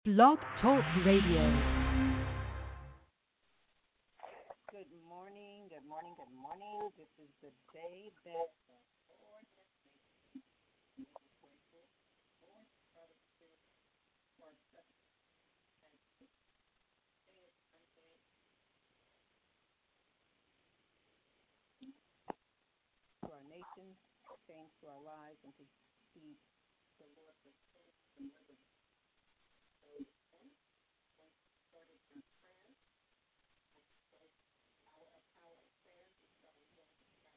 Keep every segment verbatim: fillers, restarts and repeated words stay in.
Blog Talk Radio. Good morning, good morning, good morning. This is the day that the Lord has made. We are grateful. Lord, Father, Spirit, for such a day of Sunday. To our nation, change to our lives, and to see the Lord restore the deliver. So, and when we started our prayer, so our power of prayer, we started going to God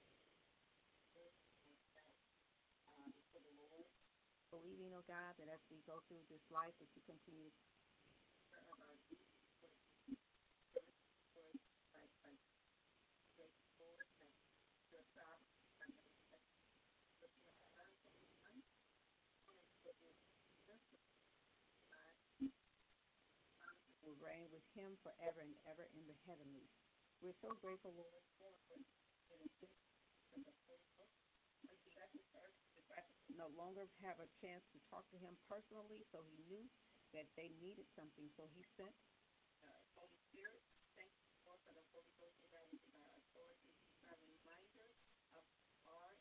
um, for the Lord. Believing, oh God, that as we go through this life, that you continue to serve our needs for the Lord, by by great Lord, that your God, and that you have done for us, and for this just God, will reign with him forever and ever in the heavenlies. We're so grateful, Lord, for what you did in the Holy Ghost. No longer have a chance to talk to him personally, so he knew that they needed something. So he sent uh, Holy Spirit. Thank you, Lord, for the Holy Ghost that is in our authority. A reminder of our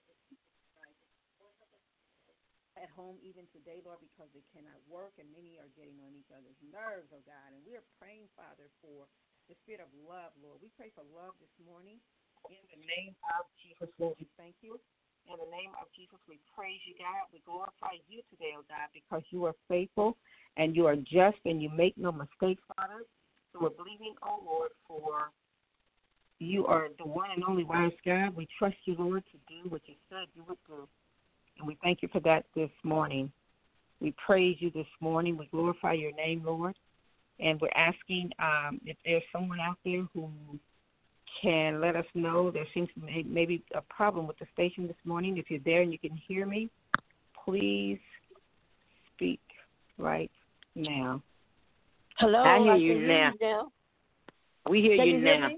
at home even today, Lord, because they cannot work and many are getting on each other's nerves, oh God. And we are praying, Father, for the spirit of love, Lord. We pray for love this morning. In the name of Jesus, Lord, we thank you. In the name of Jesus, we praise you, God. We glorify you today, oh God, because you are faithful and you are just and you make no mistakes, Father. So we're believing, oh Lord, for you are the one and only wise God. We trust you, Lord, to do what you said you would do. And we thank you for that this morning. We praise you this morning. We glorify your name, Lord. And we're asking um, if there's someone out there who can let us know. There seems to be maybe a problem with the station this morning. If you're there and you can hear me, please speak right now. Hello, I hear I you can now. hear you now. We hear Can you, you hear now. me?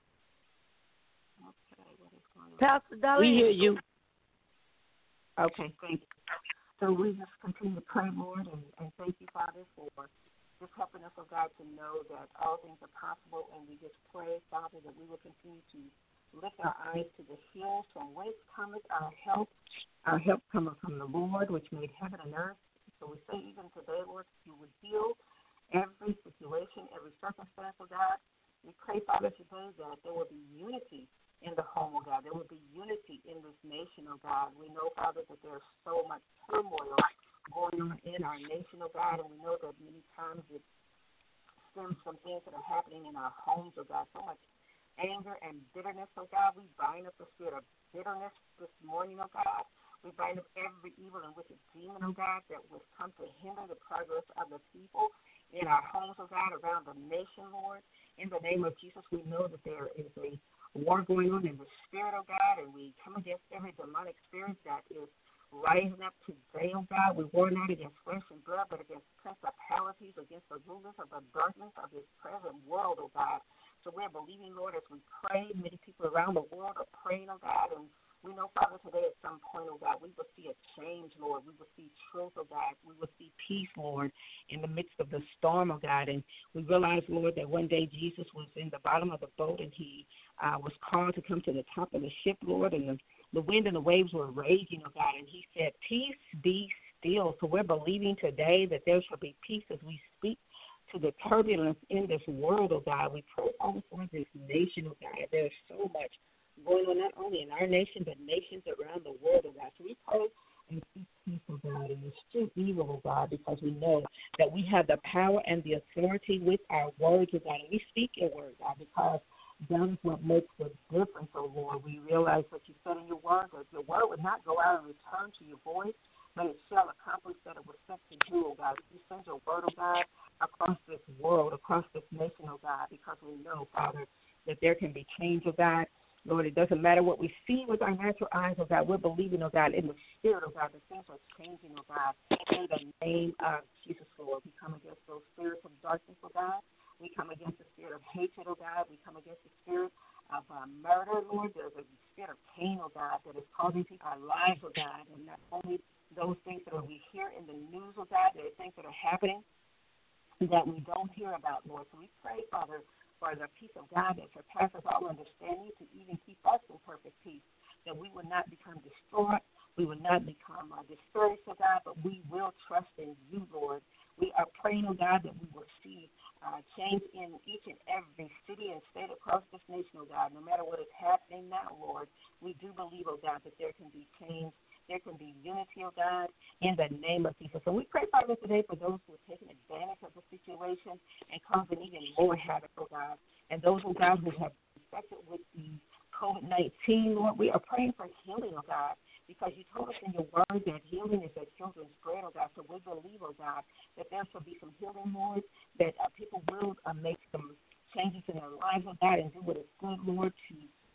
Okay, what is going on? Pastor Darlene. We hear you. Okay, thank you. So we just continue to pray, Lord, and, and thank you, Father, for just helping us, oh God, to know that all things are possible. And we just pray, Father, that we will continue to lift our eyes to the hills from whence cometh our help. Our help cometh from the Lord, which made heaven and earth. So we say even today, Lord, that you would heal every situation, every circumstance, oh God. We pray, Father, today that there will be unity in the home, oh God. There will be unity in this nation, oh God. We know, Father, that there's so much turmoil going on in our nation, oh God, and we know that many times it stems from things that are happening in our homes, oh God. So much anger and bitterness, oh God. We bind up the spirit of bitterness this morning, oh God. We bind up every evil and wicked demon, oh God, that would come to hinder the progress of the people in our homes, oh God, around the nation, Lord. In the name of Jesus, we know that there is a war going on in the spirit, oh God, and we come against every demonic spirit that is rising up today, oh God. We war not against flesh and blood, but against principalities, against the rulers of the darkness of this present world, oh God. So we're believing, Lord, as we pray. Many people around the world are praying, oh God, and we know, Father, today at some point, oh God, we will see a change, Lord. We will see truth, oh God. We will see peace, Lord, in the midst of the storm, oh God. And we realize, Lord, that one day Jesus was in the bottom of the boat and he uh, was called to come to the top of the ship, Lord, and the, the wind and the waves were raging, oh God. And he said, peace be still. So we're believing today that there shall be peace as we speak to the turbulence in this world, oh God. We pray, Father, for this nation, oh God. There's so much going on not only in our nation, but nations around the world, oh God. So we pray and speak peace, oh God, and eschew evil, oh God, because we know that we have the power and the authority with our words, oh God. And we speak your word, God, because that is what makes the difference, oh Lord. We realize what you said in your word, that your word would not go out and return to your voice, but it shall accomplish that it was sent to do, oh God. You send your word, oh God, across this world, across this nation, oh God, because we know, Father, that there can be change, oh God. Lord, it doesn't matter what we see with our natural eyes, oh God. We're believing, oh God, in the spirit, oh God, that things are changing, oh God. In the name of Jesus, Lord, we come against those spirits of darkness, oh God. We come against the spirit of hatred, oh God. We come against the spirit of uh, murder, Lord. There's a spirit of pain, oh God, that is causing people our lives, oh God. And not only those things that we hear in the news, oh God, there are things that are happening that we don't hear about, Lord. So we pray, Father, for the peace of God that surpasses all understanding to even keep us in perfect peace, that we will not become distraught, we will not become uh, discouraged, oh God, but we will trust in you, Lord. We are praying, oh God, that we will see uh, change in each and every city and state across this nation, oh God. No matter what is happening now, Lord, we do believe, oh God, that there can be change. There can be unity, oh God, in the name of Jesus. So we pray, Father, today for those who are taking advantage of the situation and causing even more havoc, oh God, and those, oh God, who have been infected with the COVID nineteen, Lord, we are praying for healing, oh God, because you told us in your word that healing is the children's bread, oh God. So we believe, oh God, that there shall be some healing, Lord, that uh, people will uh, make some changes in their lives, oh God, and do what is good, Lord, to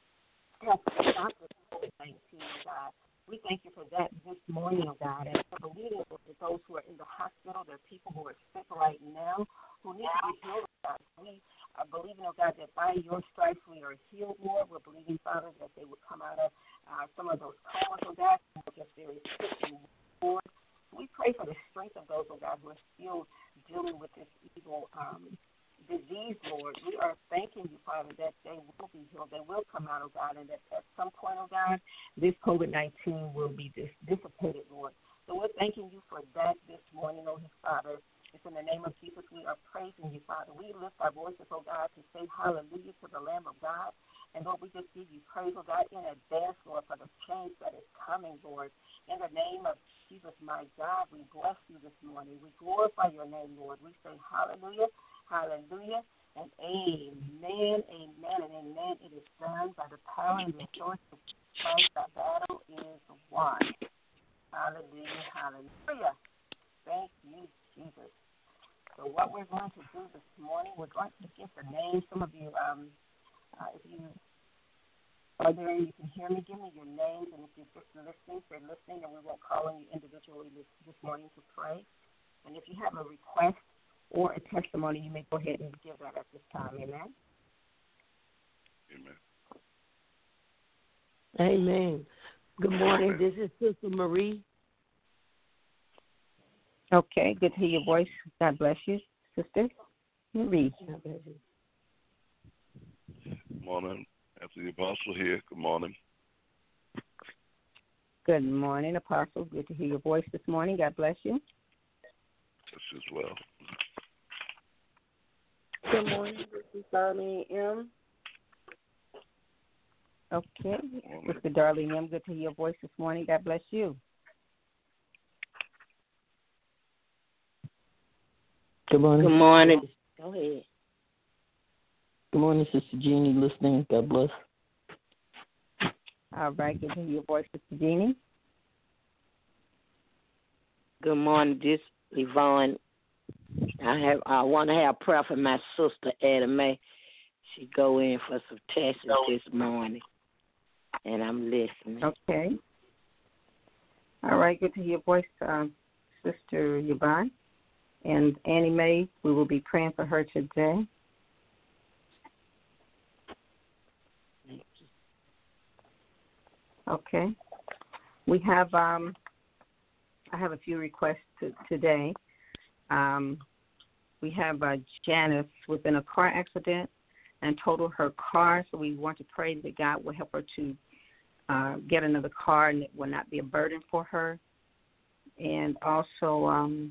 help stop the COVID nineteen, oh God. We thank you for that this morning, oh God, and for believing for those who are in the hospital, there are people who are sick right now who need to be healed, oh God. We are believing, oh God, that by your stripes we are healed, Lord. We're believing, Father, that they will come out of uh, some of those comas, oh God, who are just very sick and Lord. We pray for the strength of those, oh God, who are still dealing with this evil um disease, Lord. We are thanking you, Father, that they will be healed. They will come out, oh God, and that at some point, oh God, this COVID nineteen will be dis- dissipated, Lord. So we're thanking you for that this morning, oh Father. It's in the name of Jesus we are praising you, Father. We lift our voices, oh God, to say hallelujah to the Lamb of God. And Lord, we just give you praise, oh God, in advance, Lord, for the change that is coming, Lord. In the name of Jesus, my God, we bless you this morning. We glorify your name, Lord. We say hallelujah. Hallelujah and amen, amen, and amen. It is done by the power and the authority of Christ. The battle is won. Hallelujah, hallelujah. Thank you, Jesus. So what we're going to do this morning, we're going to get the names. Some of you, um, uh, if you are there and you can hear me, give me your names. And if you're just listening, say listening, and we won't call on you individually this, this morning to pray. And if you have a request or a testimony, you may go ahead and give that at this time. Amen? Amen. Amen. Good morning. This is Sister Marie. Okay. Good to hear your voice. God bless you, Sister Marie. God bless you. Good morning. After the Apostle here, good morning. Good morning, Apostle. Good to hear your voice this morning. God bless you. Just as well. Good morning. This is Darlene M. Okay. Sister Darlene M., good to hear your voice this morning. God bless you. Good morning. Good morning. Go ahead. Good morning, Sister Jeannie, listening. God bless. All right. Good to hear your voice, Sister Jeannie. Good morning. This is Yvonne. I have. I want to have prayer for my sister, Ada Mae. She go in for some tests this morning, and I'm listening. Okay. All right. Good to hear your voice, um, Sister Yvonne. And Annie Mae, we will be praying for her today. Okay. We have, um, I have a few requests to, today. Um, we have uh, Janice within a car accident and totaled her car, so we want to pray that God will help her to uh, get another car and it will not be a burden for her. And also, um,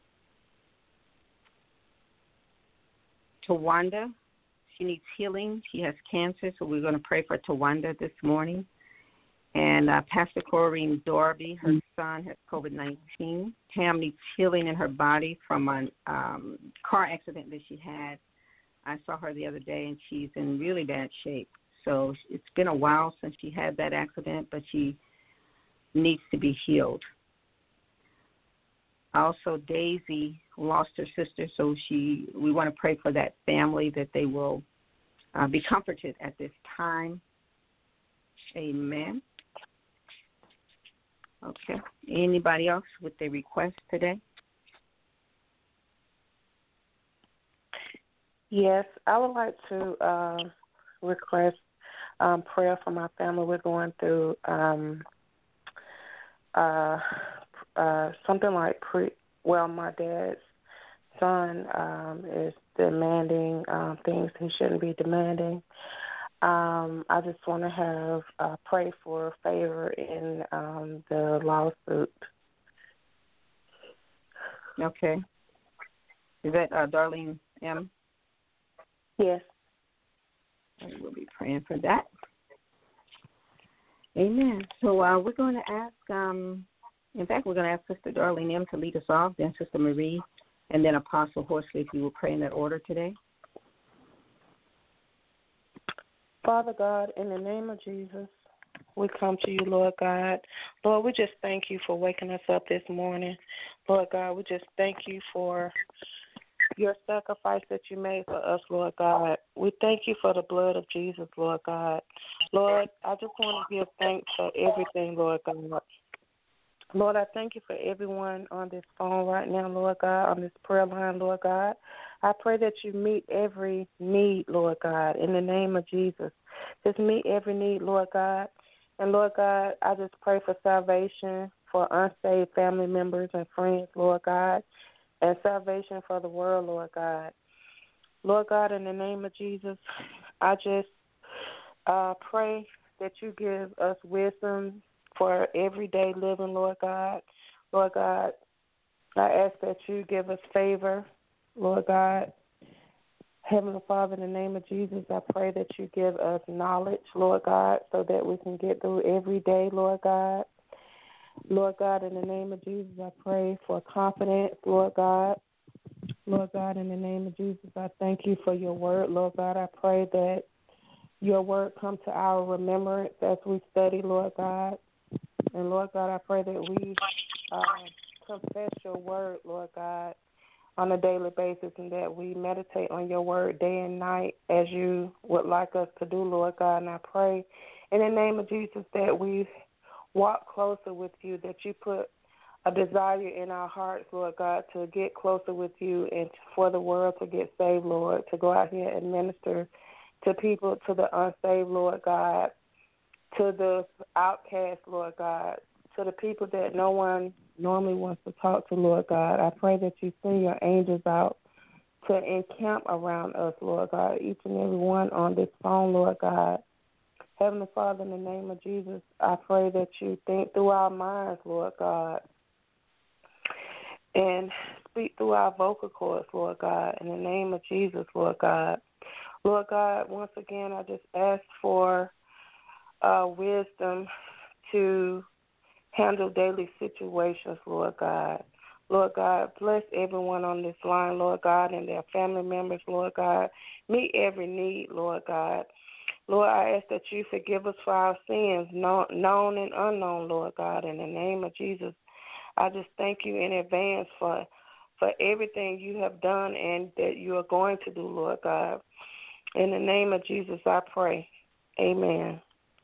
Tawanda, she needs healing. She has cancer, so we're going to pray for Tawanda this morning. And uh, Pastor Corrine Dorby, her son has COVID nineteen. Tam needs healing in her body from a um, car accident that she had. I saw her the other day, and she's in really bad shape. So it's been a while since she had that accident, but she needs to be healed. Also, Daisy lost her sister, so she we want to pray for that family that they will uh, be comforted at this time. Amen. Okay. Anybody else with their request today? Yes, I would like to uh, request um, prayer for my family. We're going through um, uh, uh, something like pre. Well, my dad's son um, is demanding um, things he shouldn't be demanding. Um, I just want to have uh, pray for favor in um, the lawsuit. Okay. Is that uh, Darlene M? Yes. We'll be praying for that. Amen. So uh, we're going to ask, um, in fact, we're going to ask Sister Darlene M to lead us off, then Sister Marie, and then Apostle Horsley, if you will pray in that order today. Father God, in the name of Jesus, we come to you, Lord God. Lord, we just thank you for waking us up this morning. Lord God, we just thank you for your sacrifice that you made for us, Lord God. We thank you for the blood of Jesus, Lord God. Lord, I just want to give thanks for everything, Lord God. Lord, I thank you for everyone on this phone right now, Lord God, on this prayer line, Lord God. I pray that you meet every need, Lord God, in the name of Jesus. Just meet every need, Lord God. And, Lord God, I just pray for salvation for unsaved family members and friends, Lord God, and salvation for the world, Lord God. Lord God, in the name of Jesus, I just uh, pray that you give us wisdom for everyday living, Lord God. Lord God, I ask that you give us favor, Lord God. Heavenly Father, in the name of Jesus, I pray that you give us knowledge, Lord God, so that we can get through every day, Lord God. Lord God, in the name of Jesus, I pray for confidence, Lord God. Lord God, in the name of Jesus, I thank you for your word, Lord God. I pray that your word come to our remembrance as we study, Lord God. And, Lord God, I pray that we uh, confess your word, Lord God, on a daily basis, and that we meditate on your word day and night as you would like us to do, Lord God. And I pray in the name of Jesus that we walk closer with you, that you put a desire in our hearts, Lord God, to get closer with you and for the world to get saved, Lord, to go out here and minister to people, to the unsaved, Lord God, to the outcast, Lord God, to the people that no one normally wants to talk to, Lord God. I pray that you send your angels out to encamp around us, Lord God, each and every one on this phone, Lord God. Heavenly Father, in the name of Jesus, I pray that you think through our minds, Lord God, and speak through our vocal cords, Lord God, in the name of Jesus, Lord God. Lord God, once again, I just ask for uh, wisdom to handle daily situations, Lord God. Lord God, bless everyone on this line, Lord God, and their family members, Lord God. Meet every need, Lord God. Lord, I ask that you forgive us for our sins, known, known and unknown, Lord God. In the name of Jesus, I just thank you in advance for for everything you have done and that you are going to do, Lord God. In the name of Jesus, I pray. Amen.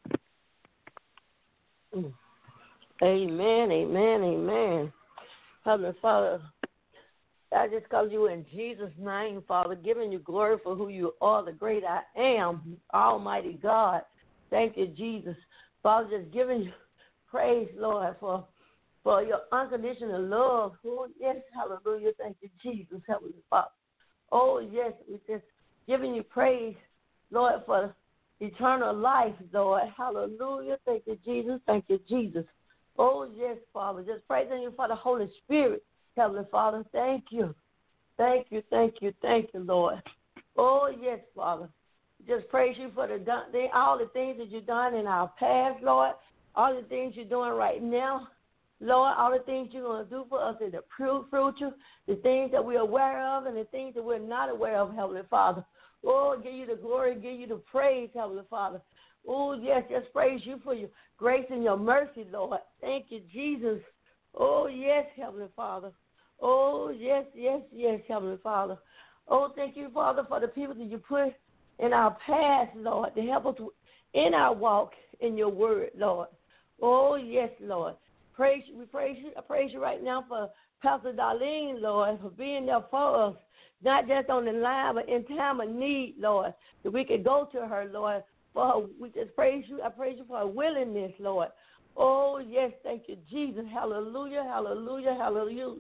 Amen, amen, amen. Heavenly Father, I just call you in Jesus' name, Father, giving you glory for who you are, the great I am, Almighty God. Thank you, Jesus. Father, just giving you praise, Lord, for for your unconditional love. Oh, yes, hallelujah. Thank you, Jesus, Heavenly Father. Oh, yes, we're just giving you praise, Lord, for eternal life, Lord. Hallelujah. Thank you, Jesus. Thank you, Jesus. Oh, yes, Father. Just praising you for the Holy Spirit, Heavenly Father. Thank you. Thank you, thank you, thank you, Lord. Oh, yes, Father. Just praise you for the all the things that you've done in our past, Lord. All the things you're doing right now, Lord. All the things you're going to do for us in the future, the things that we're aware of and the things that we're not aware of, Heavenly Father. Oh, give you the glory, give you the praise, Heavenly Father. Oh, yes, just praise you for your grace and your mercy, Lord. Thank you, Jesus. Oh, yes, Heavenly Father. Oh, yes, yes, yes, Heavenly Father. Oh, thank you, Father, for the people that you put in our path, Lord, to help us in our walk in your word, Lord. Oh, yes, Lord. Praise you. We praise you. I praise you right now for Pastor Darlene, Lord, for being there for us, not just on the line, but in time of need, Lord, that we could go to her, Lord. For her, we just praise you. I praise you for her willingness, Lord. Oh, yes, thank you, Jesus. Hallelujah, hallelujah, hallelujah.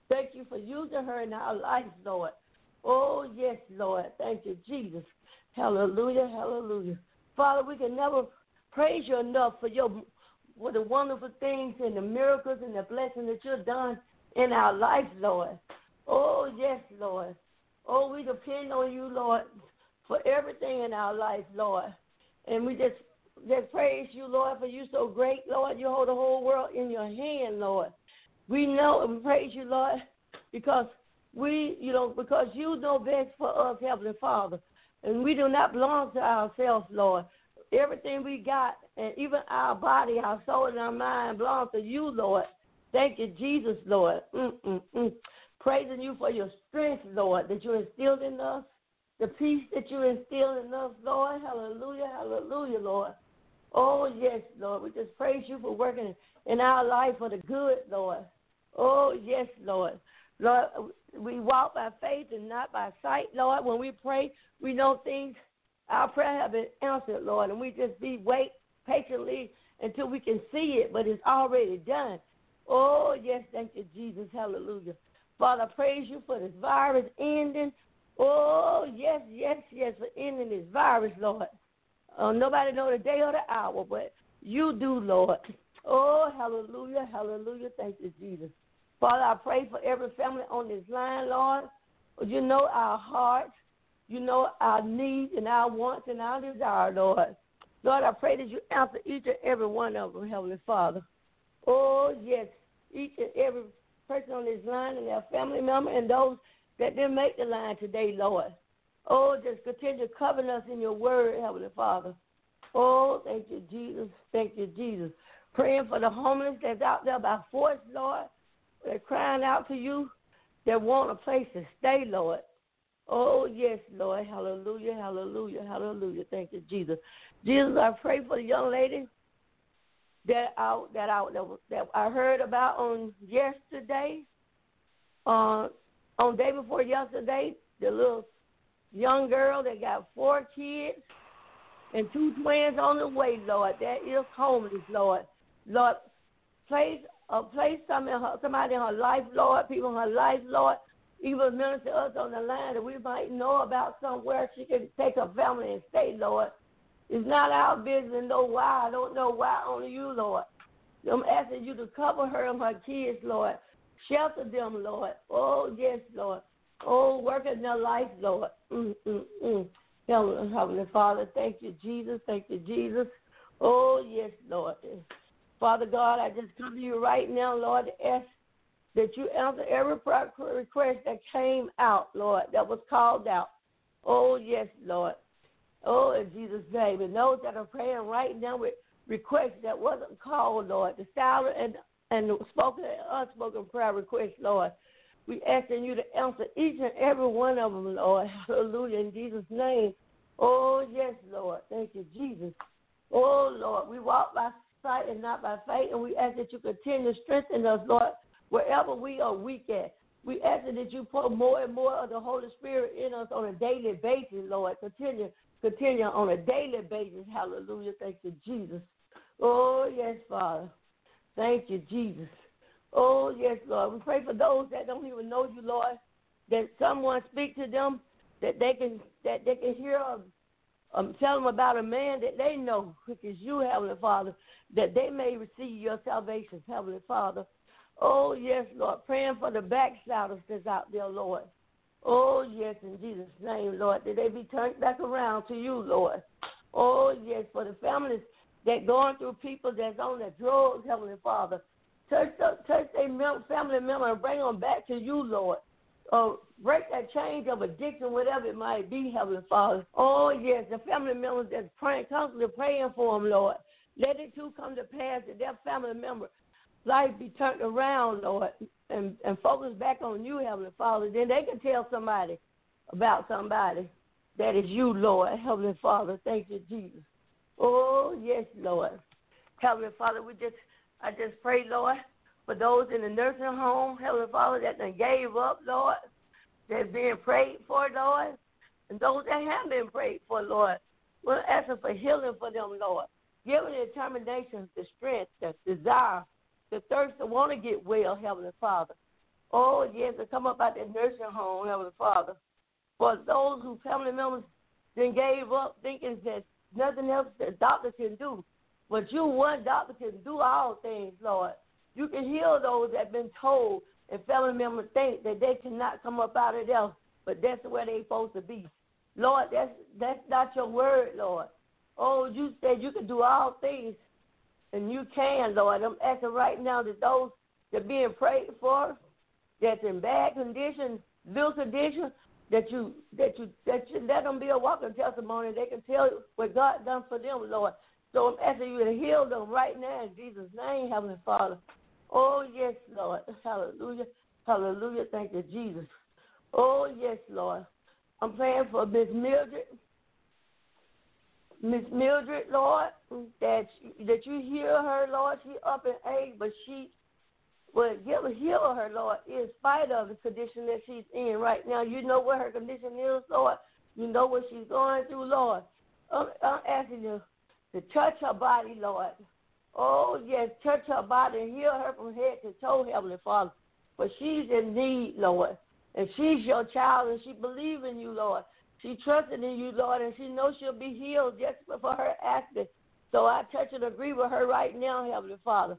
Thank you for using her in our life, Lord. Oh, yes, Lord. Thank you, Jesus. Hallelujah, hallelujah. Father, we can never praise you enough for your for the wonderful things and the miracles and the blessings that you've done in our life, Lord. Oh, yes, Lord. Oh, we depend on you, Lord, for everything in our life, Lord. And we just, just praise you, Lord, for you so great, Lord. You hold the whole world in your hand, Lord. We know and we praise you, Lord, because we, you know, because you know best for us, Heavenly Father. And we do not belong to ourselves, Lord. Everything we got, and even our body, our soul, and our mind belongs to you, Lord. Thank you, Jesus, Lord. Mm-mm-mm. Praising you for your strength, Lord, that you instilled in us, the peace that you instilled in us, Lord. Hallelujah, hallelujah, Lord. Oh, yes, Lord. We just praise you for working in our life for the good, Lord. Oh, yes, Lord. Lord, we walk by faith and not by sight, Lord. When we pray, we know things, our prayer have been answered, Lord, and we just be wait patiently until we can see it, but it's already done. Oh, yes, thank you, Jesus. Hallelujah. Father, I praise you for this virus ending. Oh, yes, yes, yes, for ending this virus, Lord. Uh, nobody know the day or the hour, but you do, Lord. Oh, hallelujah, hallelujah. Thank you, Jesus. Father, I pray for every family on this line, Lord. You know our hearts. You know our needs and our wants and our desires, Lord. Lord, I pray that you answer each and every one of them, Heavenly Father. Oh, yes, each and every person on this line and their family member and those that didn't make the line today, Lord. Oh, just continue covering us in your word, Heavenly Father. Oh, thank you, Jesus. Thank you, Jesus. Praying for the homeless that's out there by force, Lord. They're crying out to you. They want a place to stay, Lord. Oh, yes, Lord. Hallelujah, hallelujah, hallelujah. Thank you, Jesus. Jesus, I pray for the young lady that I, that I, that I heard about on yesterday, uh, on day before yesterday, the little young girl that got four kids and two twins on the way, Lord. That is homeless, Lord. Lord, place, uh, place some in her, somebody in her life, Lord, people in her life, Lord. Even minister us on the line that we might know about somewhere she can take her family and stay, Lord. It's not our business to know why. I don't know why, only you, Lord. I'm asking you to cover her and her kids, Lord. Shelter them, Lord. Oh, yes, Lord. Oh, work in their life, Lord. Mm, mm, mm. Heavenly, Heavenly Father, thank you, Jesus. Thank you, Jesus. Oh, yes, Lord. Father God, I just come to you right now, Lord, to ask that you answer every request that came out, Lord, that was called out. Oh, yes, Lord. Oh, in Jesus' name. And those that are praying right now with requests that wasn't called, Lord, the silent and, and the spoken and unspoken prayer requests, Lord, we asking you to answer each and every one of them, Lord. Hallelujah, in Jesus' name. Oh, yes, Lord. Thank you, Jesus. Oh, Lord, we walk by sight and not by faith, and we ask that you continue to strengthen us, Lord, wherever we are weak at. We ask that you pour more and more of the Holy Spirit in us on a daily basis, Lord. Continue, continue on a daily basis. Hallelujah. Thank you, Jesus. Oh, yes, Father. Thank you, Jesus. Oh, yes, Lord. We pray for those that don't even know you, Lord, that someone speak to them, that they can that they can hear um, um, tell them about a man that they know, which is you, Heavenly Father, that they may receive your salvation, Heavenly Father. Oh, yes, Lord. Praying for the backsliders that's out there, Lord. Oh, yes, in Jesus' name, Lord, that they be turned back around to you, Lord. Oh, yes, for the families that going through people that's on the drugs, Heavenly Father. Touch, touch their family member and bring them back to you, Lord. Uh, break that chain of addiction, whatever it might be, Heavenly Father. Oh, yes, the family members that's praying, constantly praying for them, Lord. Let it too come to pass that their family member life be turned around, Lord, and, and focus back on you, Heavenly Father. Then they can tell somebody about somebody that is you, Lord, Heavenly Father. Thank you, Jesus. Oh, yes, Lord. Heavenly Father, we just, I just pray, Lord, for those in the nursing home, Heavenly Father, that they gave up, Lord, that's being prayed for, Lord, and those that have been prayed for, Lord. We're asking for healing for them, Lord. Give them the determination, the strength, the desire, the thirst to want to get well, Heavenly Father. Oh, yes, to come up out that nursing home, Heavenly Father. For those whose family members then gave up thinking that nothing else that doctor can do. But you, one doctor, can do all things, Lord. You can heal those that have been told and family members think that they cannot come up out of there, but that's where they're supposed to be. Lord, that's that's not your word, Lord. Oh, you said you can do all things, and you can, Lord. I'm asking right now that those that are being prayed for, that's in bad condition, little condition, that you that you that you let them be a walking testimony. They can tell what God done for them, Lord. So I'm asking you to heal them right now in Jesus' name, Heavenly Father. Oh yes, Lord. Hallelujah. Hallelujah. Thank you, Jesus. Oh yes, Lord. I'm praying for Miss Mildred. Miss Mildred, Lord, that you, that you heal her, Lord. She up in age, but she will give heal her, Lord, in spite of the condition that she's in right now. You know what her condition is, Lord. You know what she's going through, Lord. I'm, I'm asking you to touch her body, Lord. Oh, yes, touch her body and heal her from head to toe, Heavenly Father. But she's in need, Lord. And she's your child, and she believes in you, Lord. She trusted in you, Lord, and she knows she'll be healed just for her asking. So I touch and agree with her right now, Heavenly Father.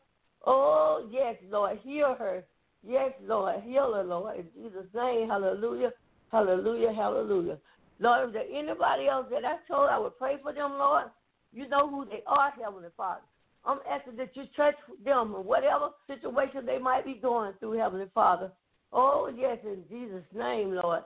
Oh, yes, Lord, heal her. Yes, Lord, heal her, Lord. In Jesus' name, hallelujah, hallelujah, hallelujah. Lord, if there's anybody else that I told I would pray for them, Lord, you know who they are, Heavenly Father. I'm asking that you touch them in whatever situation they might be going through, Heavenly Father. Oh, yes, in Jesus' name, Lord.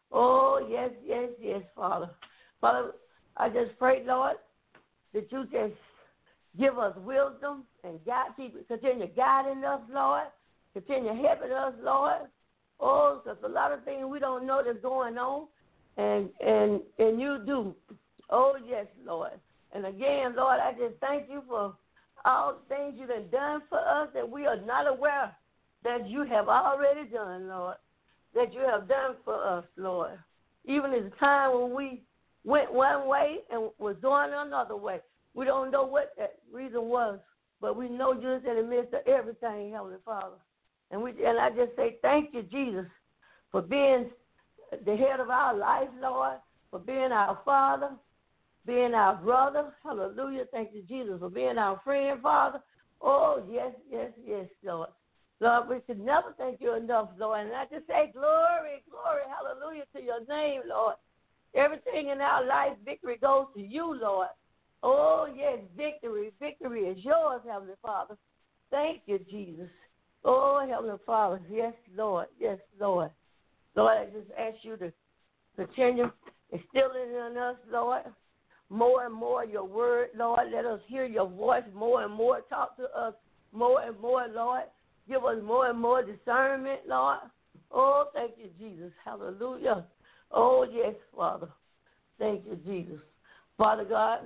Oh, yes, yes, yes, Father. Father, I just pray, Lord, that you just give us wisdom and guide, keep, continue guiding us, Lord. Continue helping us, Lord. Oh, because a lot of things we don't know that's going on, and and and you do. Oh, yes, Lord. And again, Lord, I just thank you for all the things you've done for us that we are not aware that you have already done, Lord, that you have done for us, Lord. Even in the time when we went one way and was going another way, we don't know what that reason was, but we know you're in the midst of everything, Heavenly Father. And we and I just say thank you, Jesus, for being the head of our life, Lord, for being our Father, being our brother. Hallelujah. Thank you, Jesus, for being our friend, Father. Oh, yes, yes, yes, Lord. Lord, we should never thank you enough, Lord. And I just say glory, glory, hallelujah to your name, Lord. Everything in our life, victory goes to you, Lord. Oh, yes, victory, victory is yours, Heavenly Father. Thank you, Jesus. Oh, Heavenly Father, yes, Lord, yes, Lord. Lord, I just ask you to continue instilling in us, Lord, more and more your word, Lord. Let us hear your voice more and more. Talk to us more and more, Lord. Give us more and more discernment, Lord. Oh, thank you, Jesus. Hallelujah. Oh, yes, Father. Thank you, Jesus. Father God,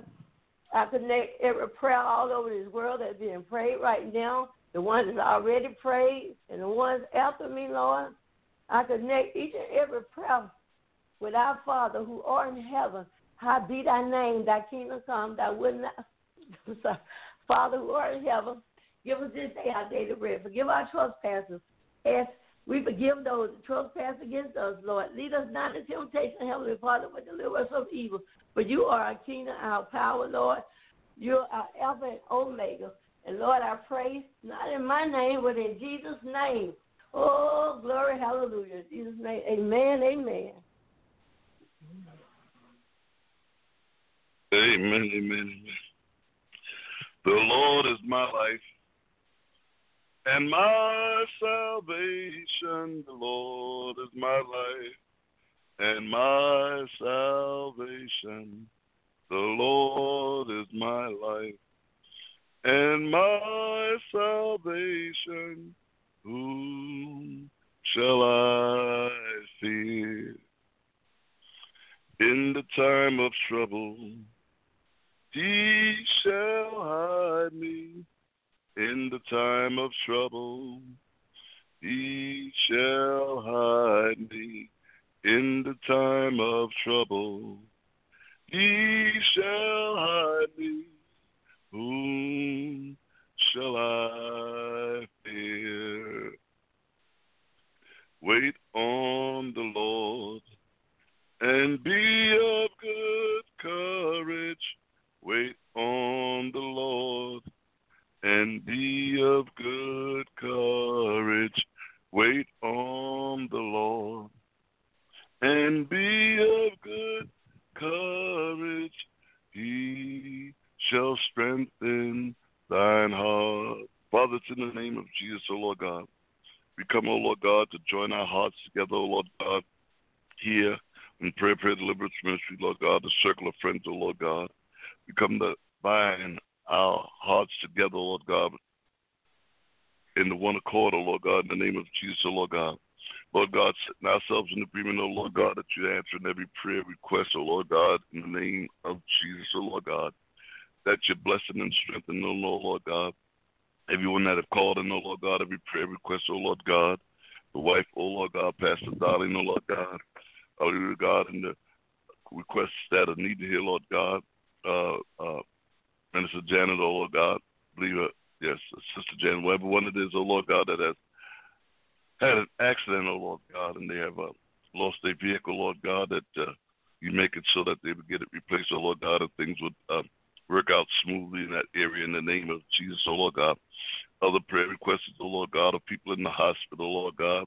I connect every prayer all over this world that's being prayed right now, the ones that already prayed and the ones after me, Lord. I connect each and every prayer with our Father who art in heaven. Hallowed be thy name, thy kingdom come, thy will not. I'm sorry. Father who art in heaven, give us this day our daily bread. Forgive our trespasses. As we forgive those that trespass against us, Lord. Lead us not into temptation, Heavenly Father, but deliver us from evil. For you are our kingdom, our power, Lord. You're our Alpha and Omega. And, Lord, I pray, not in my name, but in Jesus' name. Oh, glory, hallelujah. In Jesus' name, amen, amen. Amen, amen, amen. The Lord is my life and my salvation. The Lord is my life and my salvation. The Lord is my life and my salvation. Whom shall I fear? In the time of trouble, he shall hide me. In the time of trouble, he shall hide me. In the time of trouble, he shall hide me. Whom shall I fear? wait on the Lord, and be of good courage. Wait on the Lord, and be of good courage. Wait on the Lord, and be of good courage. He shall strengthen thine heart. Father, it's in the name of Jesus, O Lord God. We come, O Lord God, to join our hearts together, O Lord God, here in Prayer, Prayer Deliverance Ministry, Lord God, the circle of friends, O Lord God. We come to bind our hearts together, O Lord God, in the one accord, O Lord God, in the name of Jesus, O Lord God. Lord God, setting ourselves in agreement, O Lord God, that you answer in every prayer request, O Lord God, in the name of Jesus, O Lord God, that you're blessing and strengthening, O Lord God, everyone that have called in, O Lord God, every prayer request, O Lord God, the wife, O Lord God, Pastor Darlene, O Lord God, hallelujah, God, and the requests that are needed here, Lord God, uh, uh, Minister Janet, O Lord God, believe it, yes, Sister Janet, whatever one it is, O Lord God, that has had an accident, oh Lord God, and they have uh, lost their vehicle, Lord God, that uh, you make it so that they would get it replaced, oh Lord God, and things would uh, work out smoothly in that area in the name of Jesus, oh Lord God. Other prayer requests, oh Lord God, of people in the hospital, Lord God.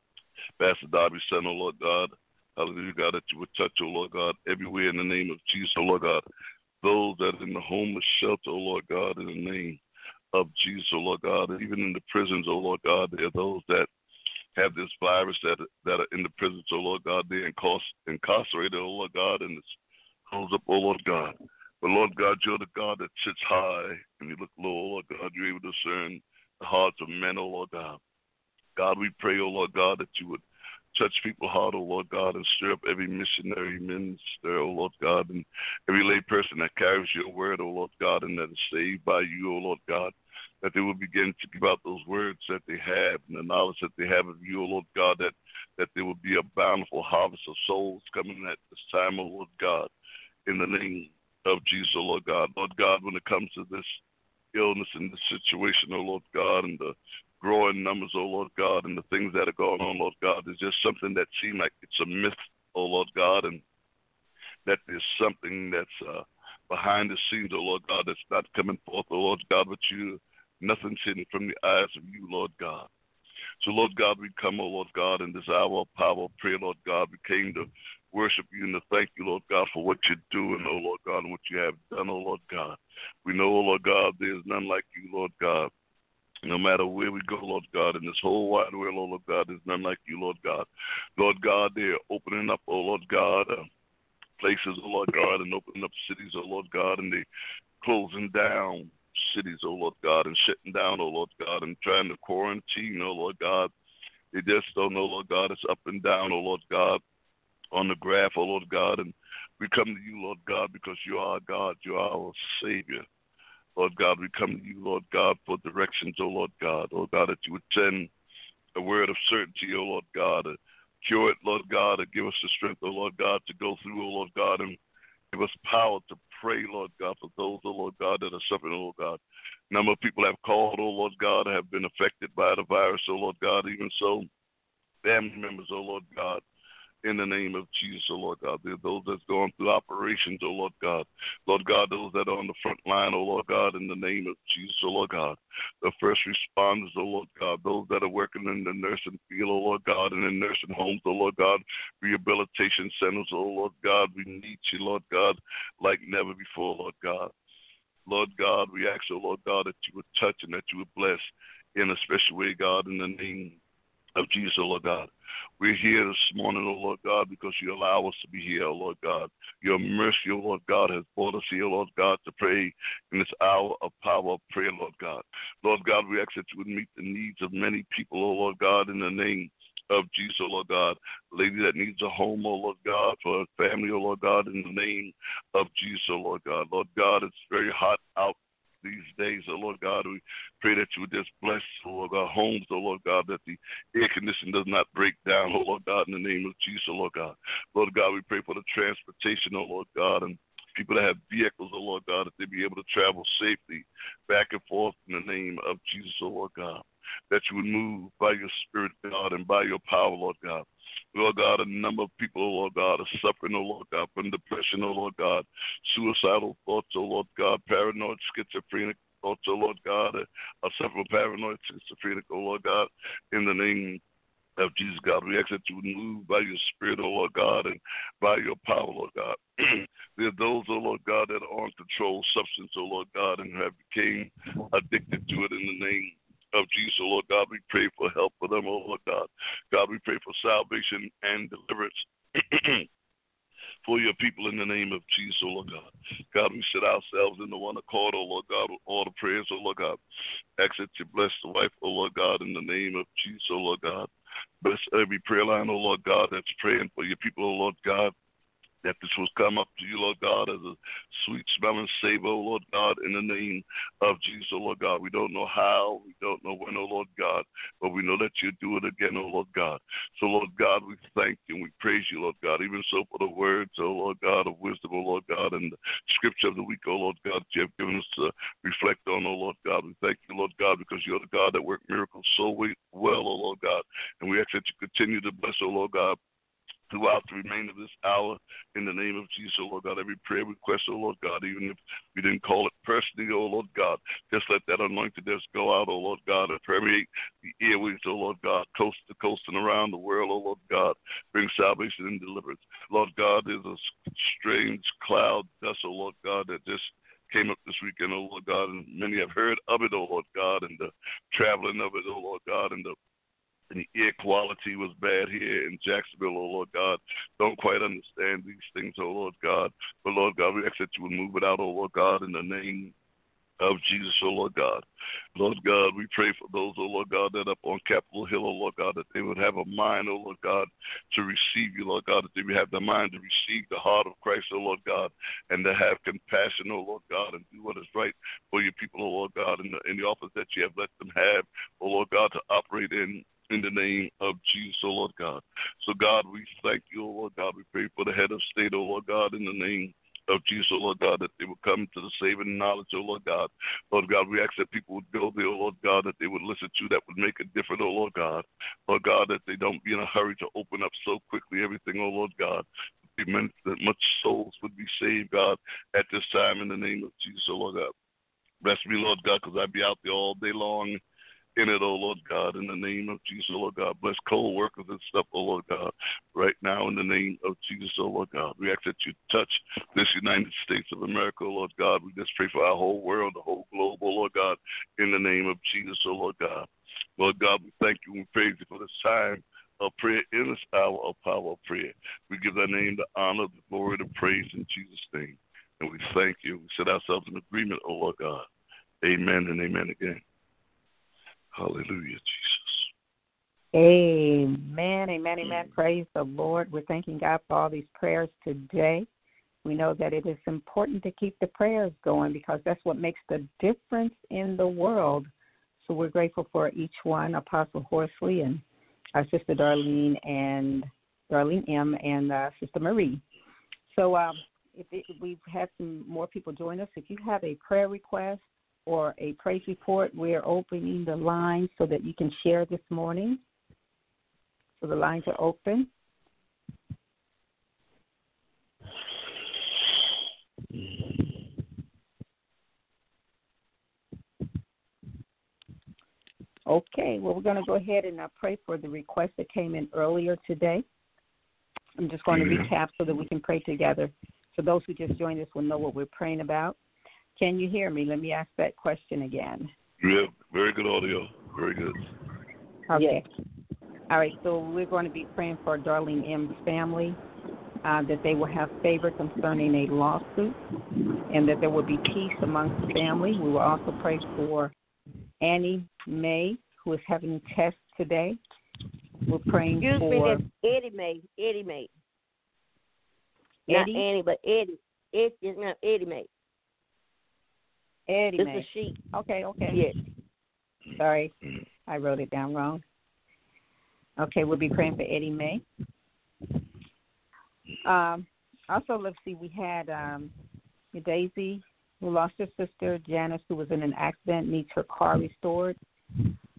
Pastor Darby's son, oh Lord God, hallelujah, God, that you would touch, oh Lord God, everywhere in the name of Jesus, oh Lord God. Those that are in the homeless shelter, oh Lord God, in the name of Jesus, oh Lord God, and even in the prisons, oh Lord God, there are those that have this virus that that are in the prisons, oh Lord God, they're incarcerated, oh Lord God, and it's holds up, oh Lord God. But Lord God, you're the God that sits high and you look low, oh Lord God, you're able to discern the hearts of men, oh Lord God. God, we pray, oh Lord God, that you would touch people's heart, oh Lord God, and stir up every missionary minister, oh Lord God, and every lay person that carries your word, oh Lord God, and that is saved by you, oh Lord God, that they will begin to give out those words that they have and the knowledge that they have of you, oh Lord God, that, that there will be a bountiful harvest of souls coming at this time, oh Lord God, in the name of Jesus, oh Lord God. Lord God, when it comes to this illness and this situation, oh Lord God, and the growing numbers, oh Lord God, and the things that are going on, Lord God, there's just something that seems like it's a myth, oh Lord God, and that there's something that's uh, behind the scenes, oh Lord God, that's not coming forth, oh Lord God, but you, nothing's hidden from the eyes of you, Lord God. So, Lord God, we come, oh Lord God, in this hour of power of prayer, Lord God. We came to worship you and to thank you, Lord God, for what you're doing, oh Lord God, and what you have done, oh Lord God. We know, oh Lord God, there's none like you, Lord God. No matter where we go, Lord God, in this whole wide world, oh Lord God, there's none like you, Lord God. Lord God, they're opening up, oh Lord God, uh, places, oh Lord God, and opening up cities, oh Lord God, and they're closing down cities, oh Lord God, and shutting down, oh Lord God, and trying to quarantine, oh Lord God. They just don't know, Lord God, it's up and down, oh Lord God, on the graph, oh Lord God, and we come to you, Lord God, because you are our God, you are our Savior. Lord God, we come to you, Lord God, for directions, oh Lord God. Lord God, that you would send a word of certainty, oh Lord God, to cure it, Lord God, to give us the strength, oh Lord God, to go through, oh Lord God, and give us power to pray, Lord God, for those, oh Lord God, that are suffering, oh Lord God. A number of people have called, oh Lord God, have been affected by the virus, oh Lord God, even so, family members, oh Lord God, in the name of Jesus, oh Lord God. There are those that's going through operations, oh Lord God. Lord God, those that are on the front line, oh Lord God, in the name of Jesus, oh Lord God. The first responders, oh Lord God. Those that are working in the nursing field, oh Lord God, and in nursing homes, oh Lord God. Rehabilitation centers, oh Lord God. We need you, Lord God, like never before, Lord God. Lord God, we ask, oh Lord God, that you would touch and that you would bless in a special way, God, in the name of Jesus, oh Lord God. We're here this morning, oh Lord God, because you allow us to be here, oh Lord God. Your mercy, oh Lord God, has brought us here, Lord God, to pray in this hour of power of prayer, Lord God. Lord God, we ask that you would meet the needs of many people, oh Lord God, in the name of Jesus, oh Lord God. A lady that needs a home, oh Lord God, for her family, oh Lord God, in the name of Jesus, oh Lord God. Lord God, it's very hot out these days, oh Lord God. We pray that you would just bless, oh Lord God, homes, oh Lord God, that the air conditioning does not break down, oh Lord God, in the name of Jesus, oh Lord God. Lord God, we pray for the transportation, oh Lord God, and people that have vehicles, oh Lord God, that they be able to travel safely back and forth in the name of Jesus, oh Lord God. that you would move by your Spirit, God, and by your power, Lord God. Lord God, a number of people, oh Lord God, are suffering, oh Lord God, from depression, oh Lord God, suicidal thoughts, oh Lord God, paranoid, schizophrenic thoughts, oh Lord God, are suffering from paranoid, schizophrenic, oh Lord God, in the name of Jesus, God. We ask that you would move by your Spirit, oh Lord God, and by your power, Lord God. There are those, oh Lord God, that are on controlled substance, oh Lord God, and have became addicted to it in the name of Jesus, oh Lord God. We pray for help for them, oh Lord God. God, we pray for salvation and deliverance for your people in the name of Jesus, oh Lord God. God, we set ourselves in the one accord, oh Lord God, with all the prayers, oh Lord God. Ask that you bless the wife, oh Lord God, in the name of Jesus, oh Lord God. Bless every prayer line, oh Lord God, that's praying for your people, oh Lord God, that this will come up to you, Lord God, as a sweet smelling savor, oh Lord God, in the name of Jesus, oh Lord God. We don't know how, we don't know when, oh Lord God, but we know that you do it again, oh Lord God. So, Lord God, we thank you and we praise you, Lord God, even so for the words, oh Lord God, of wisdom, oh Lord God, and the scripture of the week, oh Lord God, that you have given us to reflect on, oh Lord God. We thank you, Lord God, because you're the God that works miracles so well, oh Lord God. And we ask that you continue to bless, oh Lord God, throughout the remainder of this hour, in the name of Jesus, oh Lord God, every prayer request, oh Lord God, even if we didn't call it personally, oh Lord God, just let that anointing just go out, oh Lord God, and permeate the airways, oh Lord God, coast to coast and around the world, oh Lord God, bring salvation and deliverance. Lord God, there's a strange cloud dust, oh Lord God, that just came up this weekend, oh Lord God, and many have heard of it, oh Lord God, and the traveling of it, oh Lord God, and the And the air quality was bad here in Jacksonville, oh Lord God. Don't quite understand these things, oh Lord God. But Lord God, we ask that you would move it out, oh Lord God, in the name of Jesus, oh Lord God. Lord God, we pray for those, oh Lord God, that up on Capitol Hill, oh Lord God, that they would have a mind, oh Lord God, to receive you, Lord God, that they would have the mind to receive the heart of Christ, oh Lord God, and to have compassion, oh Lord God, and do what is right for your people, oh Lord God, in the, in the office that you have let them have, oh Lord God, to operate in. In the name of Jesus, oh Lord God. So, God, we thank you, oh Lord God. We pray for the head of state, oh Lord God, in the name of Jesus, oh Lord God, that they would come to the saving knowledge, oh Lord God. Lord God, we ask that people would go there, oh Lord God, that they would listen to you, that would make a difference, oh Lord God. Lord God, that they don't be in a hurry to open up so quickly everything, oh Lord God. That much souls would be saved, God, at this time in the name of Jesus, oh Lord God. Bless me, Lord God, because I'd be out there all day long in it, oh Lord God, in the name of Jesus, oh Lord God. Bless co-workers and stuff, oh Lord God, right now in the name of Jesus, oh Lord God. We ask that you touch this United States of America, oh Lord God. We just pray for our whole world, the whole globe, oh Lord God, in the name of Jesus, oh Lord God. Lord God, we thank you and praise you for this time of prayer in this hour of power of prayer. We give thy name the honor, the glory, the praise in Jesus' name. And we thank you. We set ourselves in agreement, oh Lord God. Amen and amen again. Hallelujah, Jesus. Amen, amen, amen. Praise the Lord. We're thanking God for all these prayers today. We know that it is important to keep the prayers going because that's what makes the difference in the world. So we're grateful for each one, Apostle Horsley and our sister Darlene and Darlene M. and uh, Sister Marie. So um, if it, we've had some more people join us. If you have a prayer request or a praise report, we're opening the lines so that you can share this morning. So the lines are open. Okay, well, we're going to go ahead and uh, pray for the request that came in earlier today. I'm just going to recap so that we can pray together. So those who just joined us will know what we're praying about. Can you hear me? Let me ask that question again. Yeah, very good audio. Very good. Okay. All right, so we're going to be praying for Darlene M's family, uh, that they will have favor concerning a lawsuit and that there will be peace amongst the family. We will also pray for Annie Mae, who is having tests today. We're praying Excuse for... me, that's Eddie Mae. Eddie Mae. Not Eddie? Annie, but Eddie. It is not Eddie Mae. Eddie It's Mae. a she. Okay, okay. Yes. Sorry, I wrote it down wrong. Okay, we'll be praying for Eddie Mae. Um, also, let's see, we had um, Daisy, who lost her sister. Janice, who was in an accident, needs her car restored.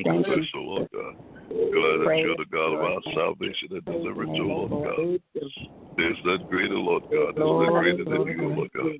and deliver us, O Lord God. Glad that you're the God of our salvation that delivers, O Lord God. There's none greater, Lord God. There's none greater than you, O Lord God.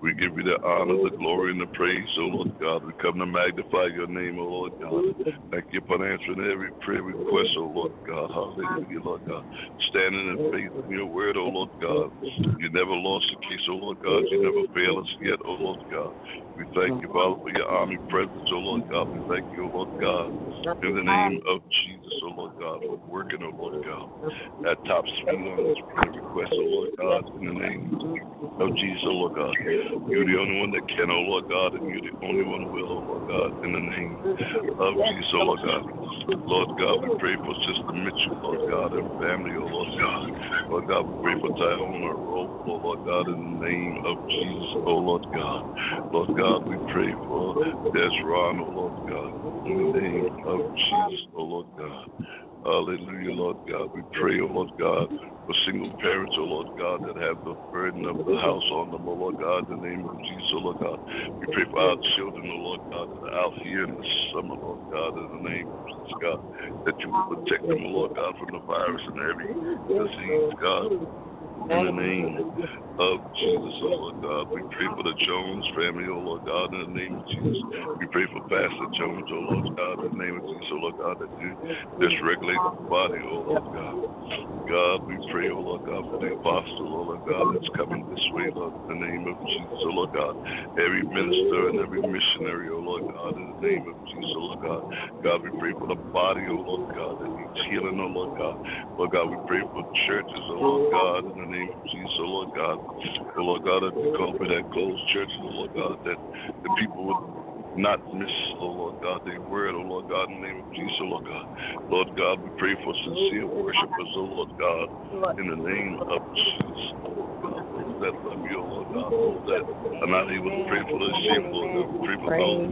We give you the honor, the glory, and the praise, oh Lord God. We come to magnify your name, oh Lord God. Thank you for answering every prayer request, oh Lord God. Hallelujah, Lord God. Standing in faith in your word, oh Lord God. You never lost a case, oh Lord God. You never failed us yet, oh Lord God. We thank you, Father, for your army presence, oh Lord God. We thank you, oh Lord God, in the name of Jesus, oh Lord God, for working, oh Lord God, at top speed on this prayer request, oh Lord God, in the name of Jesus, oh Lord God. You're the only one that can, oh Lord God, and you're the only one who will, oh Lord God, in the name of Jesus, oh Lord God. Lord God, we pray for Sister Mitchell, Lord God, and family, oh Lord God. Lord God, we pray for Tyrone Rowe, oh Lord God, in the name of Jesus, oh Lord God. Lord God, we pray for Desron, oh Lord God, in the name of Jesus, oh Lord God. Hallelujah, Lord God. We pray, oh Lord God, for single parents, oh Lord God, that have the burden of the house on them, oh Lord God, in the name of Jesus, oh Lord God. We pray for our children, oh Lord God, that are out here in the summer, Lord God, in the name of Jesus, God, that you will protect them, oh Lord God, from the virus and every disease, God. In the name of Jesus, oh Lord God, we pray for the Jones family, oh Lord God, in the name of Jesus. We pray for Pastor Jones, oh Lord God, in the name of Jesus, oh Lord God, that you just regulate the body, oh Lord God. God, we pray, oh Lord God, for the apostle, oh Lord God, that's coming this way, Lord, in the name of Jesus, oh Lord God. Every minister and every missionary, oh Lord God, in the name of Jesus, oh Lord God. God, we pray for the body, oh Lord God, that needs healing, oh Lord God. Lord God, we pray for churches, oh Lord God, in the name of Jesus, oh Lord God. Oh Lord God, that we call for that closed churches, oh Lord God, that the people would not miss, oh Lord God, their word, oh Lord God, in the name of Jesus, oh Lord God. Lord God, we pray for sincere worshipers, oh Lord God, in the name of Jesus, oh Lord God. Those that love you, oh Lord God, those that are not able to pray for their sheep, Lord God, we pray for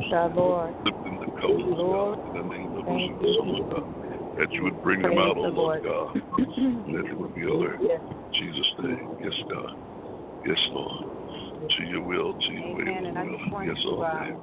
those lifting the covenants, God, in the name of Jesus, oh Lord God, that you would bring them out, oh Lord God, and that they would be alert. In Jesus' name, yes, God. Yes, Lord. To your will, to your way, Amen. And I just want yes, to, Lord. uh,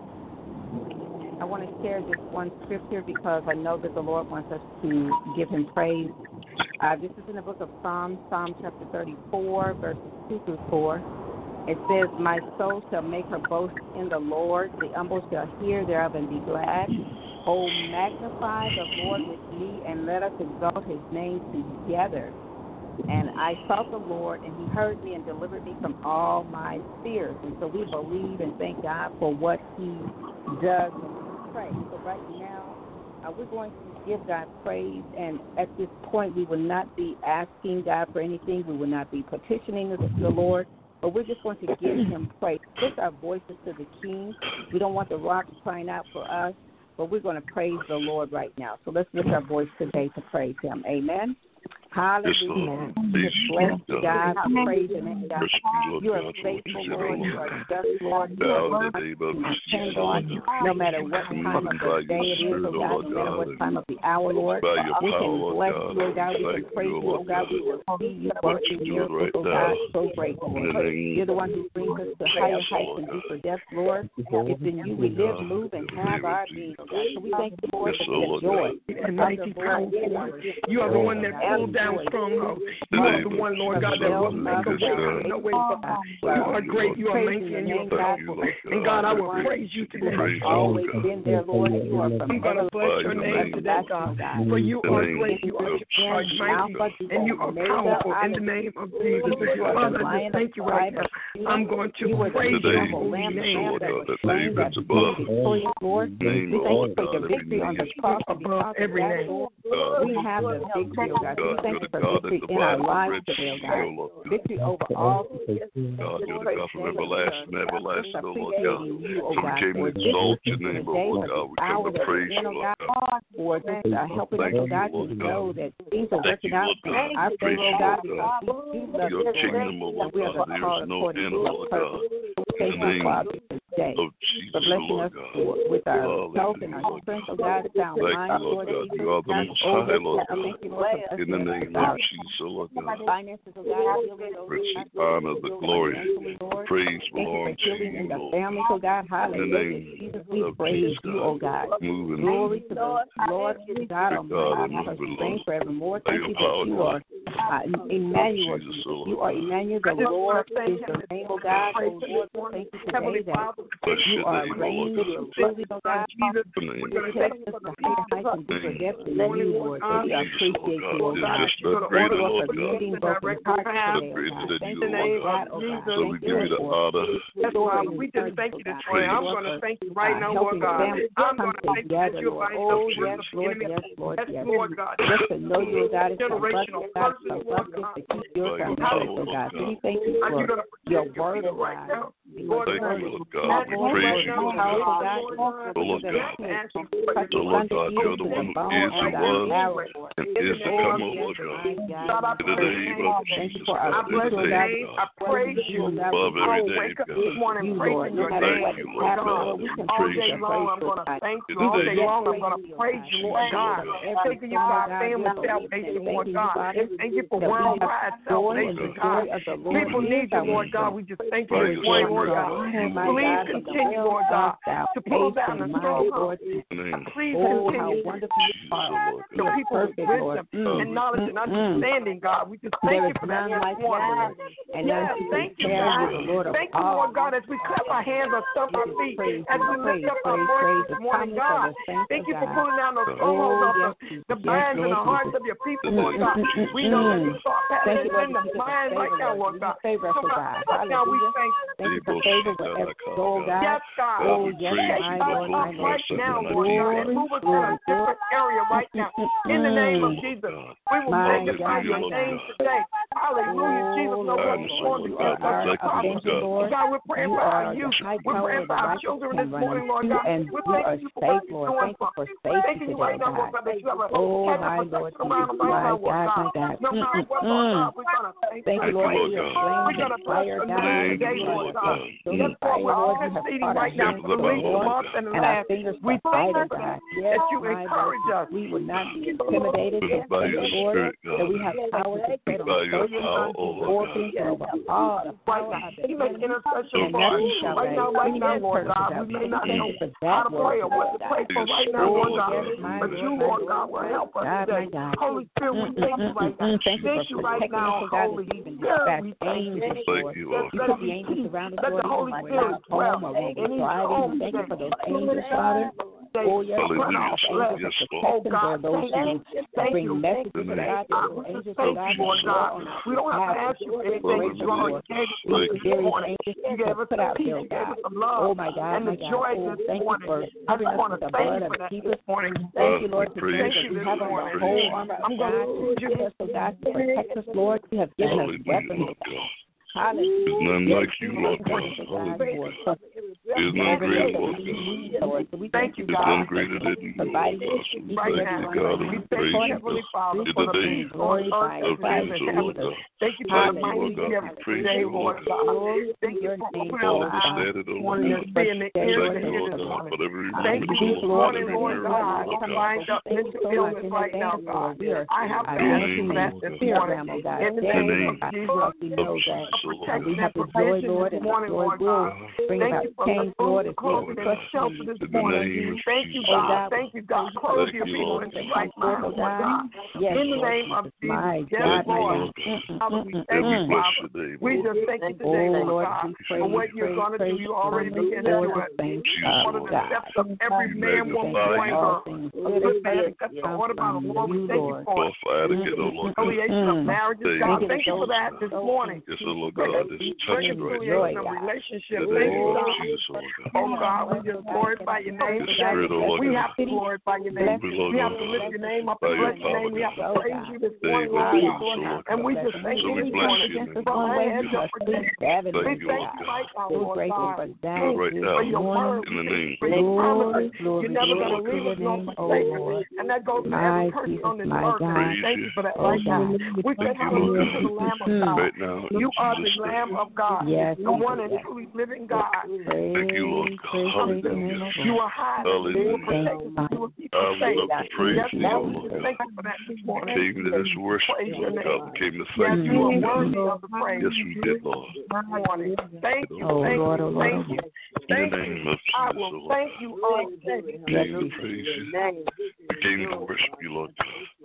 I want to share just one scripture because I know that the Lord wants us to give him praise. Uh, this is in the book of Psalms, Psalm chapter thirty-four, verses two through four. It says, my soul shall make her boast in the Lord. The humble shall hear thereof and be glad. Oh, magnify the Lord with me, and let us exalt his name together. And I sought the Lord, and he heard me and delivered me from all my fears. And so we believe and thank God for what he does when we pray. So right now, uh, we're going to give God praise. And at this point, we will not be asking God for anything. We will not be petitioning the, the Lord. But we're just going to give him praise. Lift our voices to the King. We don't want the rocks crying out for us, but we're going to praise the Lord right now. So let's lift our voice today to praise him. Amen. Hallelujah. Yes, Bless you, God. I praise your name, God. You are faithful, Lord. You are just, Lord. You are depend on no matter what time of the day it is, oh God, no matter what time of the hour, Lord. We can bless you, oh God. We can praise you, oh God. We will see you working miracles, oh God. So grateful, Lord. You're the one who brings us to higher heights and deeper depths, Lord. It's in you we live, move, and have our being, oh God. So we thank you, Lord, for the joy. You are the one that pulled down strongholds. You are the one, Lord God, that will make a way. No way. You are great. You are mighty and you are powerful. And God, I will praise you today. Always been there, Lord. You are from I'm going to bless your name today, God. For you are great. You are mighty and you are powerful in the name of Jesus. Father, I just thank you right now. I'm going to praise your holy name. Lord, we thank you for your victory on the cross above every name. We have the victory, oh God. We thank you for victory in our lives today, oh God. Victory over all things. God, you're the God from everlasting, everlasting, oh Lord God. So we came to exalt your name, oh Lord God. We come to praise you, Lord God. For just uh, helping us, oh God, to know that things are working out for our favor, oh God, because we do love your kingdom, oh Lord God. There is no end, oh Lord God. Thank you, Father, today for blessing us with our health and our strength, oh God, sound mind, Lord God. You are the most high, Lord God. In the name of Jesus, oh Lord God. Finances, oh God, Richie, honor, the glory, the praise belongs to you, Lord. Families, oh God, hallelujah. Jesus, we praise you, oh God. Glory to the Lord, God Almighty, because you reign forevermore. Thank you that you are uh, Emmanuel. Jesus, oh you are Emmanuel, the Lord is your name, oh God. Oh Lord, thank you today that you are reigning, you're ruling, oh God. You take us to higher heights and deeper depths in you, Lord. So we appreciate you, oh God. Thank you for meeting broken hearts today, oh God. Thank you, oh God, oh God. So we give you the honor. We just thank you this morning. I'm going to thank you right now, Lord God. I'm going to thank you that you're right. Oh, yes, Lord, yes, Lord, yes. Just to know you, God, is to love you, God, to love you, to keep your commandments, oh God. So we thank you for your word, oh God. Thank you, Lord God. We praise you, Lord God. Oh, Lord God. So, Lord God, you're the one who is and was and is to come, oh, Lord God. In the name of Jesus, I bless your name. I praise you. Above every day, God. This morning, praising your name. Thank you, Lord God. All day long, I'm going to thank you. All day long, I'm going to praise you, Lord God. Taking you to our family salvation, Lord God. Thank you for worldwide salvation, God. People need you, Lord God. We just thank you this morning, Lord God. Please continue, Lord God, to pull down the strongholds. Please continue to people with wisdom and knowledge and understanding, God. We just thank you for that this morning. And yes, thank you, God. Thank you, Lord God, as we clap our hands or stomp our feet, as we lift up our voices this morning, God. Thank you for pulling down those strongholds of the minds and the hearts of your people, Lord God. We know that you saw patterns in the mind right now, Lord God. So right now we thank you. Thank you for favor with every soul, God. Yes, God. Oh, yes, my Lord, my Lord. Right now, Lord God, and move us to a different area right now. In the name of Jesus, we will magnify your name today. Hallelujah, Jesus. No one before you are our attention, Lord. God, we're praying for our youth. We're praying for our children this morning, Lord God. And we are safe, Lord. Thank you for safety today, God. Oh, my Lord, my God, my God. No matter what, Lord God, we're going to thank you, Lord, for your flame and fire, God. Lord God. Yes, Lord, Lord, you have taught our hands to war and our fingers to fight, oh God. Yes, that you encourage us. We will not be intimidated, Lord, that we have power to tread on serpents, scorpions, and over all the power of the enemy. And nothing shall right now, right now, Lord God. We may not know how to pray or what to pray for right now, Lord God. But you, Lord God, will help us today. Holy Spirit, we thank you right now. Thank you right now, Holy Spirit. We thank you. You put the angels around us, Lord, even like our home or when we're driving. Thank you for those angels, Father. Oh, yes, Lord. Yes, oh, God, those who bring messages to God. Those angels, oh God, God. We don't have to ask you for anything. You already gave us this morning. You gave us the peace. You gave us the love. Oh, my God, and the joy this thank morning. You for I just want to thank you for that this morning. Thank you, Lord, for thank you this morning. I'm going to use us, oh God, to protect us, Lord. You have given us weapons. Hallelujah. There's none like you, Lord God. There's none greater, Lord God. Thank you, There's God. none greater than you, Lord God. So we thank you, God, and we praise you in the name of Jesus, Lord God. Thank you for the mighty gift today, Lord God. Thank you for opening our eyes this morning and being the ears to hear this morning. Thank you this morning, Lord God. Combined up mental illness right now, God. I have to ask you that this morning. In the name of Jesus. We have the joy, Lord, and the joy will bring about change, Lord, as we trust shelter this morning. Thank you, God. Thank you, God. Close your people right now, Lord God. In the name of Jesus. Yes, Lord. Father, we thank you, Father. We just thank you today, Lord God, for what you're going to do. You already began to do it. One of the steps of every man, woman, boy, and girl. Good man, that's the order by the Lord. We thank you for it. Affiliation of marriages, God. Thank you for that this morning. Yes, Lord God, this touching right now. Relationship. Thank you, God. Oh God, we just glorify your name today. We have to glorify your name. We have to lift your name up and bless your name. We have to praise you this morning, Lord God. And we just thank you this morning for our hands up for today. We thank you right now, Lord God, for your word. In the name for your promises. You're never going to leave us nor forsake us. And that goes to every person on this earth. Thank you for that right now. We say hallelujah to the Lamb of God. You are the Lamb of God, yes, the one and truly living God. Thank you, Lord God. Hallelujah. You are high. Hallelujah. You will keep us I love to praise yes, you, Lord. Lord Thank God. you for that this morning. Came to this worship, Lord God. Came to Yes, thank you you, are Lord worthy God. of the praise. Yes, we did, Lord. This morning. Thank you. Oh, Thank Lord, you. oh, Lord, Thank you. In Thank the name you. of I Jesus, will Lord thank God. you all day. We came to praise you. We came to worship you, Lord God. We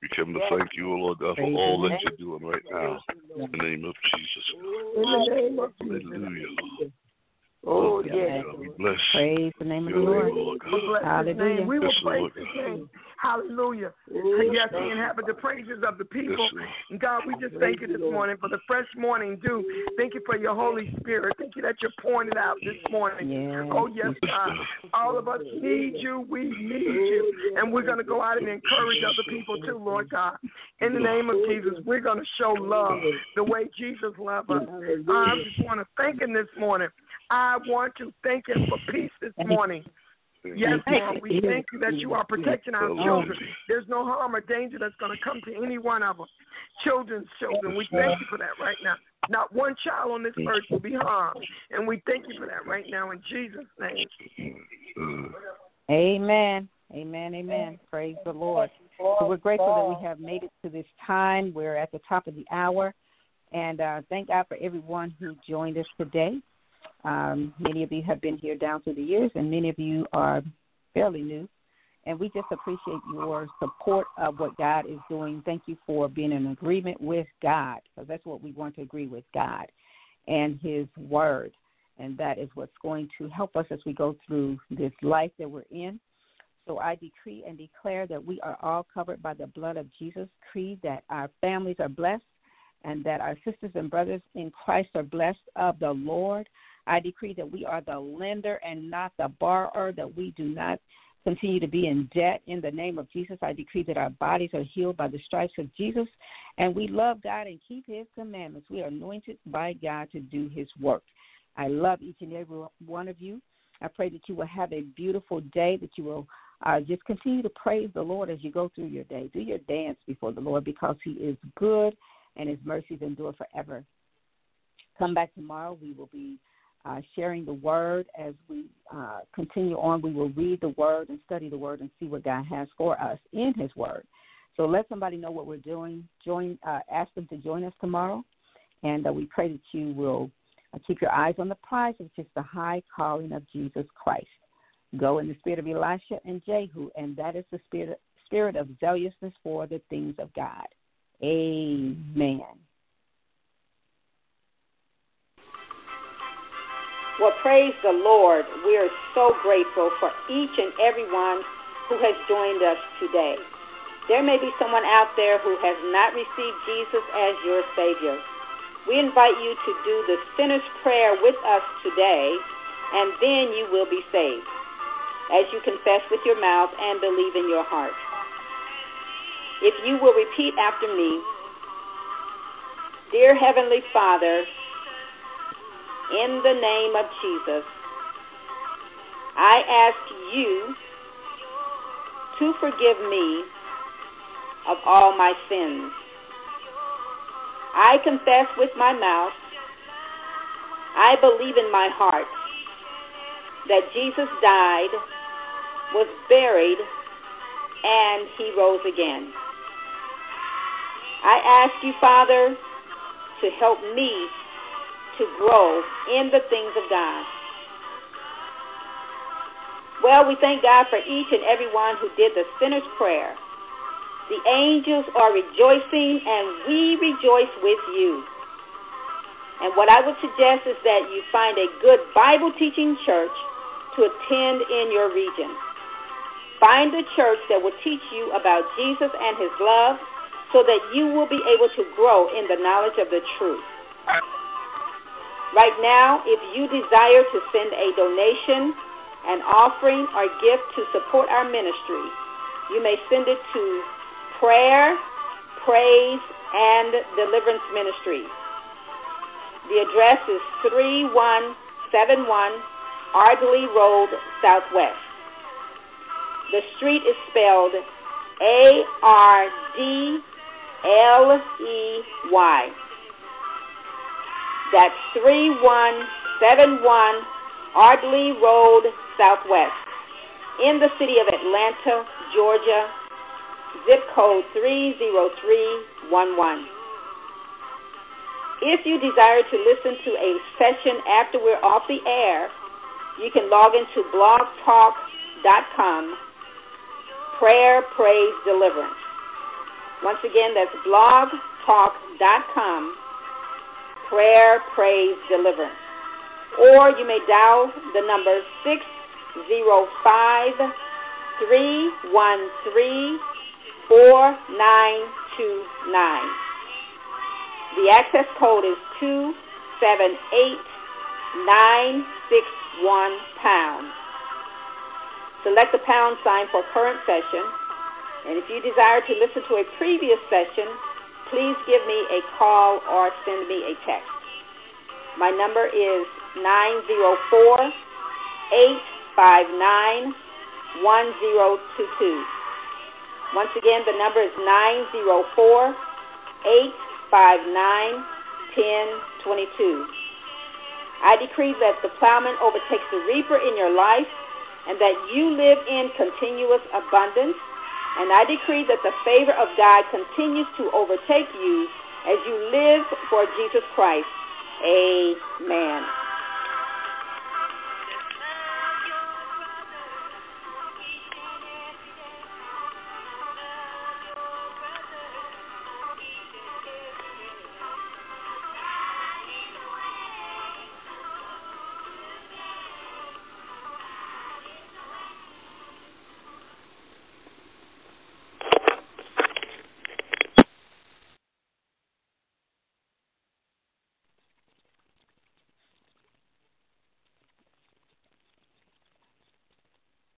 come to thank you, O Lord God, for all that you're doing right now. In the name of Jesus. In the name of Jesus. Hallelujah, Lord. Oh, yes. yes. God, we bless. Praise the name of the Lord. Lord Bless Hallelujah. His name. We will Yes, praise Lord. His name. Hallelujah. Yes, Yes, we inhabit the praises of the people. Yes, And God, we just thank you this morning for the fresh morning dew. Thank you for your Holy Spirit. Thank you that you're pouring it out this morning. Yes. Oh, yes, God. All of us need you. We need you. And we're going to go out and encourage other people too, Lord God. In the name of Jesus, we're going to show love the way Jesus loved us. I just want to thank him this morning. I want to thank him for peace this morning. Yes, Lord, we thank you that you are protecting our children. There's no harm or danger that's going to come to any one of them. Children's children, we thank you for that right now. Not one child on this earth will be harmed. And we thank you for that right now in Jesus' name. Amen. Amen. Amen. Praise the Lord. So we're grateful that we have made it to this time. We're at the top of the hour. And uh, thank God for everyone who joined us today. Um, many of you have been here down through the years, and many of you are fairly new. And we just appreciate your support of what God is doing. Thank you for being in agreement with God, because that's what we want to agree with, God and his word. And that is what's going to help us as we go through this life that we're in. So I decree and declare that we are all covered by the blood of Jesus. Decree that our families are blessed and that our sisters and brothers in Christ are blessed of the Lord. I decree that we are the lender and not the borrower, that we do not continue to be in debt in the name of Jesus. I decree that our bodies are healed by the stripes of Jesus, and we love God and keep his commandments. We are anointed by God to do his work. I love each and every one of you. I pray that you will have a beautiful day, that you will uh, just continue to praise the Lord as you go through your day. Do your dance before the Lord, because he is good and his mercies endure forever. Come back tomorrow. We will be Uh, sharing the word as we uh, continue on. We will read the word and study the word and see what God has for us in his word. So let somebody know what we're doing. Join, uh, ask them to join us tomorrow. And uh, we pray that you will uh, keep your eyes on the prize, which is the high calling of Jesus Christ. Go in the spirit of Elisha and Jehu, and that is the spirit, spirit of zealousness for the things of God. Amen. Well, praise the Lord. We are so grateful for each and every one who has joined us today. There may be someone out there who has not received Jesus as your Savior. We invite you to do the sinner's prayer with us today, and then you will be saved, as you confess with your mouth and believe in your heart. If you will repeat after me, Dear Heavenly Father, in the name of Jesus, I ask you to forgive me of all my sins. I confess with my mouth, I believe in my heart that Jesus died, was buried, and he rose again. I ask you, Father, to help me to grow in the things of God. Well, we thank God for each and every one who did the sinner's prayer. The angels are rejoicing, and we rejoice with you. And what I would suggest is that you find a good Bible-teaching church to attend in your region. Find a church that will teach you about Jesus and his love, so that you will be able to grow in the knowledge of the truth. Right now, if you desire to send a donation, an offering, or gift to support our ministry, you may send it to Prayer, Praise, and Deliverance Ministry. The address is three one seven one Ardley Road, Southwest. The street is spelled A R D L E Y. That's three one seven one Ardley Road, Southwest, in the city of Atlanta, Georgia, zip code three zero three one one. If you desire to listen to a session after we're off the air, you can log into blog talk dot com, Prayer, Praise, Deliverance. Once again, that's blog talk dot com, prayer, praise, deliverance. Or you may dial the number six zero five, three one three, four nine two nine. The access code is two seven eight nine six one pound. Select the pound sign for current session. And if you desire to listen to a previous session, please give me a call or send me a text. My number is nine zero four, eight five nine, one zero two two. Once again, the number is nine zero four, eight five nine, one zero two two. I decree that the plowman overtakes the reaper in your life and that you live in continuous abundance. And I decree that the favor of God continues to overtake you as you live for Jesus Christ. Amen.